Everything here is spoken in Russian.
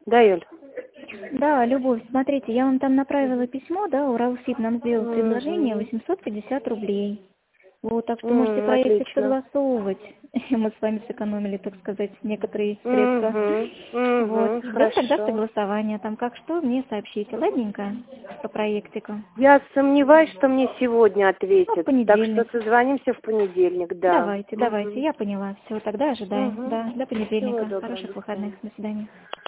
Да, Юль? Да, Любовь, смотрите, я вам там направила письмо, да, Уралсиб нам сделал предложение 850 рублей. Вот, так что можете проектик Отлично. согласовывать. Мы с вами сэкономили, так сказать, некоторые средства. Вот. Ждем тогда Хорошо. согласования. Там как что, мне сообщите. Ладненько по проектику. Я сомневаюсь, что мне сегодня Ну, в ответят. Так что понедельник. созвонимся в понедельник, да. Давайте, я поняла. Все, тогда ожидаем. Да, до Всего понедельника. доброго, Хороших до выходных. свидания. До свидания.